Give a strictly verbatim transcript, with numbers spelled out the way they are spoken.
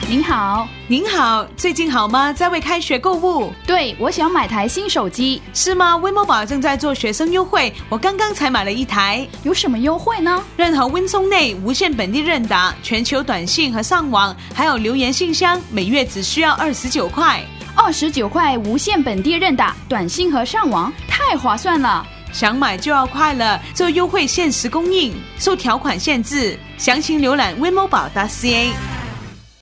您好。 您好，最近好吗？在为开学购物。 对，我想买台新手机。 是吗？威某宝正在做学生优惠，我刚刚才买了一台。 有什么优惠呢？ 任何 Win 内无线本地任打、全球短信和上网，还有留言信箱，每月只需要二十九块。 二十九块无线本地任打、短信和上网，太划算了。 想买就要快了，这优惠限时供应，受条款限制，详情浏览威某宝 .ca。